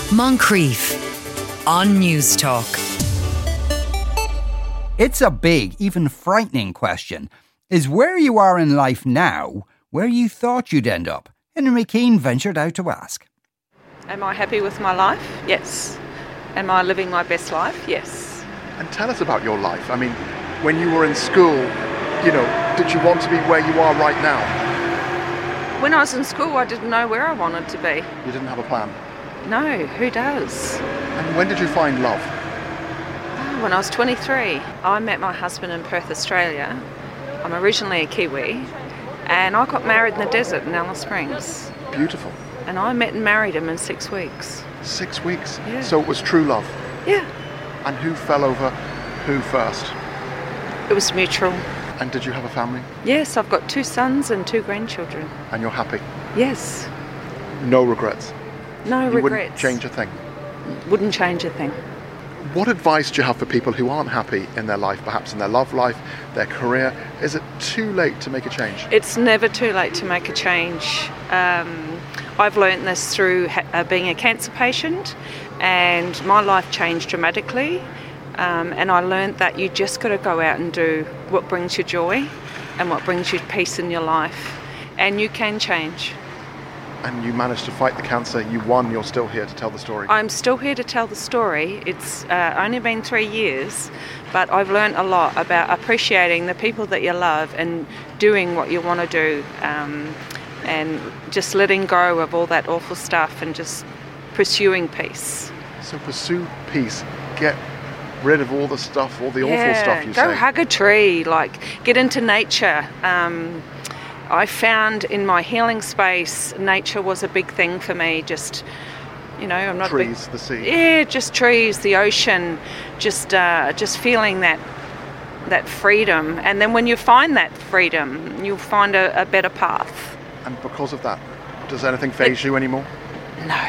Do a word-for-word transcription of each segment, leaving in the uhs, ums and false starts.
Moncrief on News Talk. It's a big, even frightening question. Is where you are in life now where you thought you'd end up? Henry McKean ventured out to ask. Am I happy with my life? Yes. Am I living my best life? Yes. And tell us about your life. I mean, when you were in school, you know, did you want to be where you are right now? When I was in school, I didn't know where I wanted to be. You didn't have a plan? No, who does? And when did you find love? When I was twenty-three, I met my husband in Perth, Australia. I'm originally a Kiwi, and I got married in the desert in Alice Springs. Beautiful. And I met and married him in six weeks. Six weeks? Yeah. So it was true love? Yeah. And who fell over who first? It was mutual. And did you have a family? Yes, I've got two sons and two grandchildren. And you're happy? Yes. No regrets? No you regrets. Wouldn't change a thing? Wouldn't change a thing. What advice do you have for people who aren't happy in their life, perhaps in their love life, their career? Is it too late to make a change? It's never too late to make a change. Um, I've learned this through ha- uh, being a cancer patient, and my life changed dramatically. Um, and I learned that you just got to go out and do what brings you joy and what brings you peace in your life. And you can change. And you managed to fight the cancer, you won, you're still here to tell the story. I'm still here to tell the story. It's uh, only been three years, but I've learned a lot about appreciating the people that you love and doing what you want to do, um, and just letting go of all that awful stuff and just pursuing peace. So pursue peace, get rid of all the stuff, all the yeah, awful stuff you go say. Go hug a tree, like get into nature. Um, I found in my healing space, nature was a big thing for me. Just, you know, I'm not trees, big, the sea. Yeah, just trees, the ocean, just, uh, just feeling that, that freedom. And then when you find that freedom, you'll find a, a better path. And because of that, does anything faze it, you anymore? No,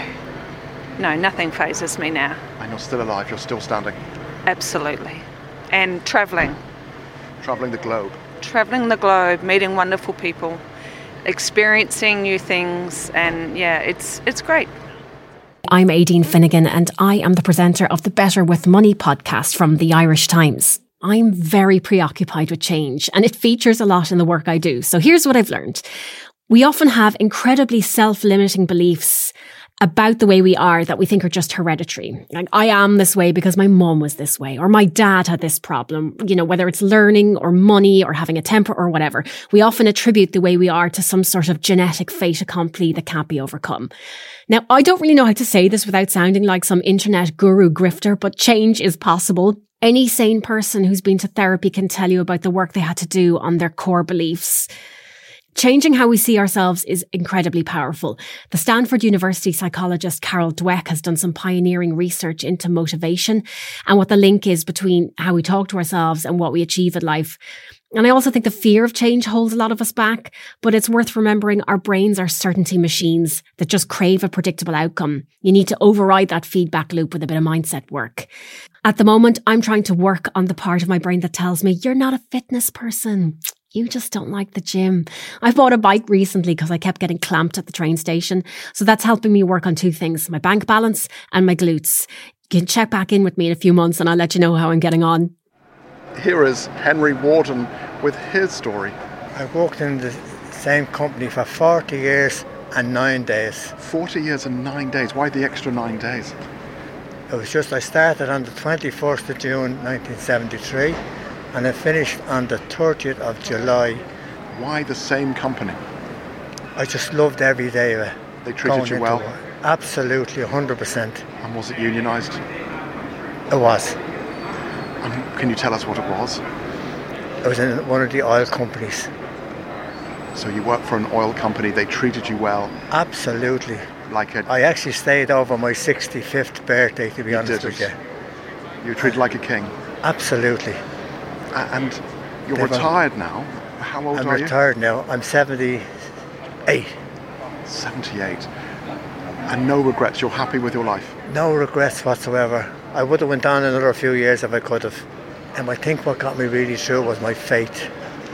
no, nothing phases me now. And you're still alive. You're still standing. Absolutely, and travelling. Travelling the globe. Travelling the globe, meeting wonderful people, experiencing new things, and yeah, it's it's great. I'm Aideen Finnegan, and I am the presenter of the Better with Money podcast from the Irish Times. I'm very preoccupied with change, and it features a lot in the work I do. So here's what I've learned. We often have incredibly self-limiting beliefs about the way we are that we think are just hereditary. Like, I am this way because my mum was this way, or my dad had this problem, you know, whether it's learning or money or having a temper or whatever. We often attribute the way we are to some sort of genetic fait accompli that can't be overcome. Now, I don't really know how to say this without sounding like some internet guru grifter, but change is possible. Any sane person who's been to therapy can tell you about the work they had to do on their core beliefs. Changing how we see ourselves is incredibly powerful. The Stanford University psychologist Carol Dweck has done some pioneering research into motivation and what the link is between how we talk to ourselves and what we achieve in life. And I also think the fear of change holds a lot of us back, but it's worth remembering our brains are certainty machines that just crave a predictable outcome. You need to override that feedback loop with a bit of mindset work. At the moment, I'm trying to work on the part of my brain that tells me, you're not a fitness person. You just don't like the gym. I bought a bike recently because I kept getting clamped at the train station. So that's helping me work on two things, my bank balance and my glutes. You can check back in with me in a few months and I'll let you know how I'm getting on. Here is Henry Warden with his story. I worked in the same company for forty years and nine days. forty years and nine days. Why the extra nine days? It was just, I started on the twenty-first of June nineteen seventy-three. And I finished on the thirtieth of July. Why the same company? I just loved every day of it. They treated you well? Work. Absolutely, one hundred percent. And was it unionised? It was. And can you tell us what it was? It was in one of the oil companies. So you worked for an oil company, they treated you well? Absolutely. Like a... I actually stayed over my sixty-fifth birthday, to be you honest did with you. You were treated like a king? Absolutely. And you're They've retired a, now. How old I'm are you? I'm retired now. I'm seventy-eight. seventy-eight. And no regrets. You're happy with your life? No regrets whatsoever. I would have went on another few years if I could have. And I think what got me really through was my faith.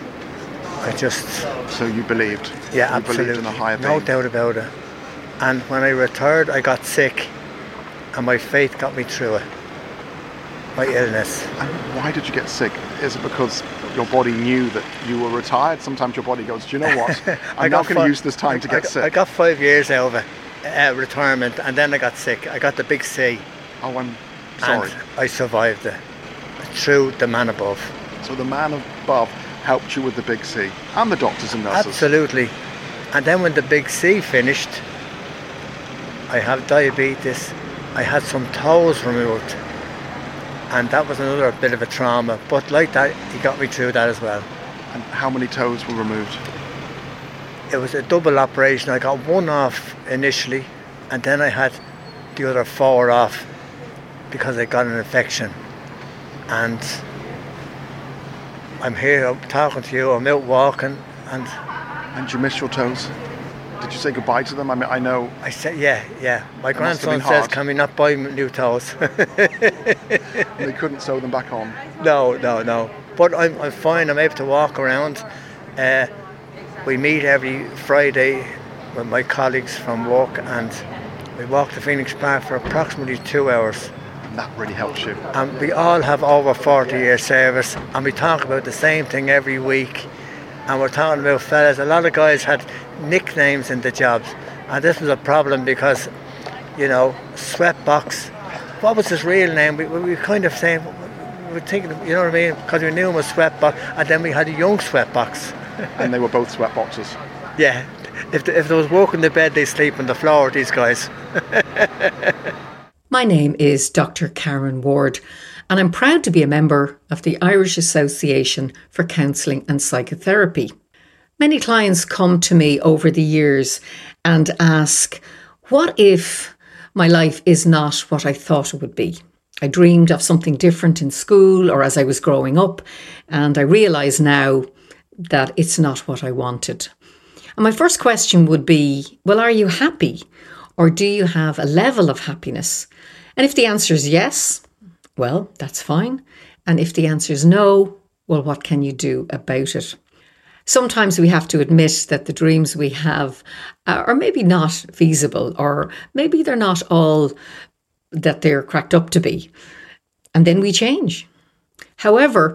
I just... So you believed? Yeah, you absolutely. Believed in a higher being? No doubt about it. And when I retired, I got sick. and my faith got me through it. My illness. And why did you get sick? Is it because your body knew that you were retired? Sometimes your body goes, do you know what? I'm not going to use this time to get I, sick. I got five years out of it, uh, retirement, and then I got sick. I got the big C. Oh, I'm sorry. And I survived it through the man above. So the man above helped you with the big C, and the doctors and nurses. Absolutely. And then when the big C finished, I have diabetes. I had some toes removed. And that was another bit of a trauma. But like that, he got me through that as well. And how many toes were removed? It was a double operation. I got one off initially, and then I had the other four off because I got an infection. And I'm here, I'm talking to you, I'm out walking, and... And you miss your toes? Did you say goodbye to them? I mean, I know... I said, yeah, yeah. My It must have grandson been says, hard. can we not buy new toes? They couldn't sew them back on. No, no, no. But I'm, I'm fine, I'm able to walk around. Uh, we meet every Friday with my colleagues from work, and we walk to Phoenix Park for approximately two hours. And that really helps you. And we all have over forty years service, and we talk about the same thing every week. And we're talking about fellas, a lot of guys had nicknames in the jobs, and this was a problem because, you know, Sweatbox, what was his real name? We, we were kind of saying, we were thinking, you know what I mean, because we knew him as Sweatbox, and then we had a young Sweatbox. And they were both sweatboxes. Yeah, if, if there was work in the bed, they sleep on the floor, these guys. My name is Doctor Karen Ward, and I'm proud to be a member of the Irish Association for Counselling and Psychotherapy. Many clients come to me over the years and ask, what if my life is not what I thought it would be? I dreamed of something different in school or as I was growing up, and I realise now that it's not what I wanted. And my first question would be, well, are you happy? Or do you have a level of happiness? And if the answer is yes, well, that's fine. And if the answer is no, well, what can you do about it? Sometimes we have to admit that the dreams we have are maybe not feasible, or maybe they're not all that they're cracked up to be. And then we change. However,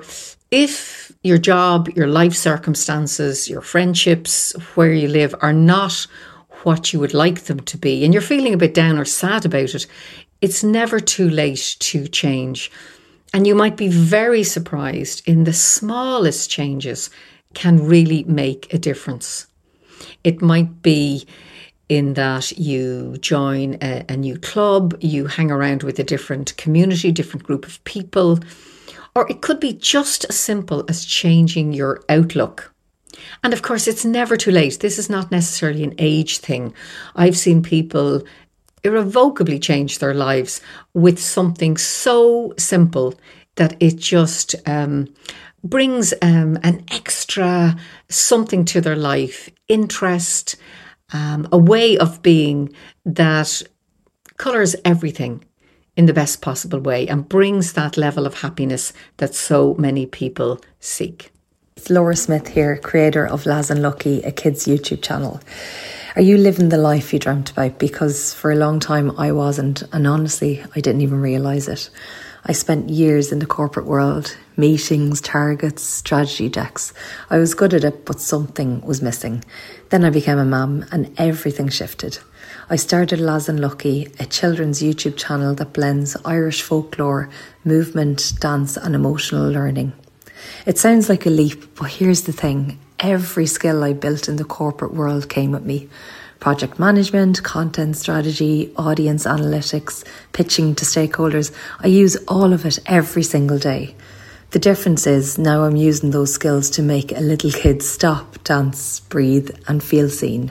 if your job, your life circumstances, your friendships, where you live are not what you would like them to be, and you're feeling a bit down or sad about it, it's never too late to change. And you might be very surprised in the smallest changes can really make a difference. It might be in that you join a, a new club, you hang around with a different community, different group of people, or it could be just as simple as changing your outlook. And of course, it's never too late. This is not necessarily an age thing. I've seen people irrevocably change their lives with something so simple that it just um, brings um, an extra something to their life, interest, um, a way of being that colours everything in the best possible way and brings that level of happiness that so many people seek. It's Laura Smith here, creator of Laz and Lucky, a kids' YouTube channel. Are you living the life you dreamt about? Because for a long time I wasn't, and honestly, I didn't even realise it. I spent years in the corporate world, meetings, targets, strategy decks. I was good at it, but something was missing. Then I became a mum and everything shifted. I started Laz and Lucky, a children's YouTube channel that blends Irish folklore, movement, dance and emotional learning. It sounds like a leap, but here's the thing. Every skill I built in the corporate world came with me. Project management, content strategy, audience analytics, pitching to stakeholders. I use all of it every single day. The difference is now I'm using those skills to make a little kid stop, dance, breathe and feel seen.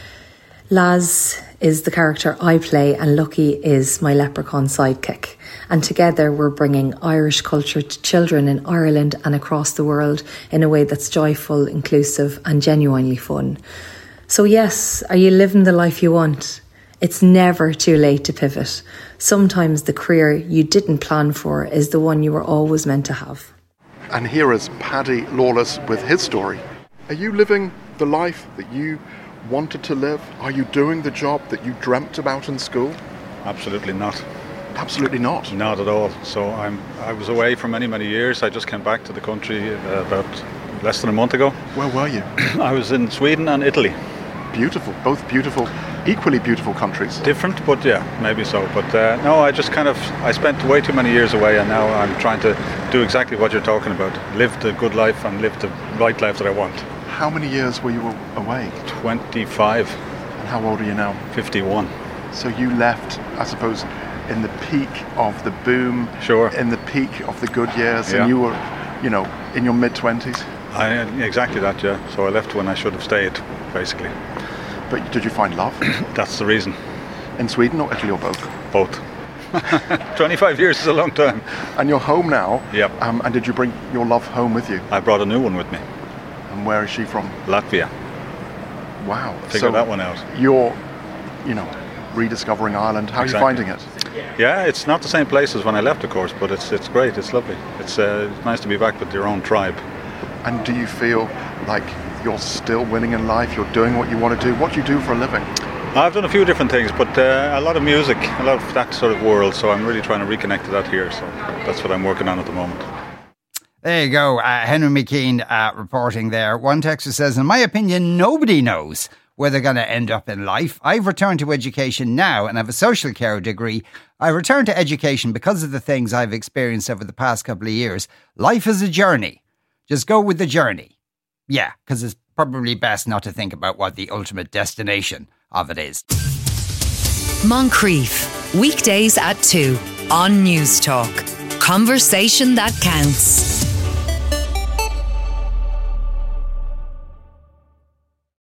Laz is the character I play and Lucky is my leprechaun sidekick. And together we're bringing Irish culture to children in Ireland and across the world in a way that's joyful, inclusive and genuinely fun. So yes, are you living the life you want? It's never too late to pivot. Sometimes the career you didn't plan for is the one you were always meant to have. And here is Paddy Lawless with his story. Are you living the life that you wanted to live? Are you doing the job that you dreamt about in school? Absolutely not. Absolutely not. Not at all. So I'm. I was away for many, many years. I just came back to the country uh, about less than a month ago. Where were you? I was in Sweden and Italy. Beautiful. Both beautiful, equally beautiful countries. Different, but yeah, maybe so. But uh, no, I just kind of, I spent way too many years away, and now I'm trying to do exactly what you're talking about. Live the good life and live the right life that I want. How many years were you away? twenty-five. And how old are you now? fifty-one. So you left, I suppose, in the peak of the boom. Sure. In the peak of the good years, Yeah. and you were, you know, in your mid-twenties. I, exactly that, yeah. So I left when I should have stayed, basically. But did you find love? That's the reason. In Sweden or Italy or both? Both. twenty-five years is a long time. And you're home now. Yep. Um, and did you bring your love home with you? I brought a new one with me. And where is she from? Latvia. Wow. Figure so that one out. You're, you know, rediscovering Ireland. How Exactly. are you finding it? Yeah, it's not the same place as when I left, of course, but it's it's great. It's lovely. It's, uh, it's nice to be back with your own tribe. And do you feel like you're still winning in life? You're doing what you want to do? What do you do for a living? I've done a few different things, but uh, a lot of music, a lot of that sort of world, so I'm really trying to reconnect to that here, so that's what I'm working on at the moment. There you go. Uh, Henry McKean uh, reporting there. One texter says, in my opinion, nobody knows where they're going to end up in life. I've returned to education now and have a social care degree. I returned to education because of the things I've experienced over the past couple of years. Life is a journey. Just go with the journey. Yeah, because it's probably best not to think about what the ultimate destination of it is. Moncrief, weekdays at two on News Talk. Conversation that counts.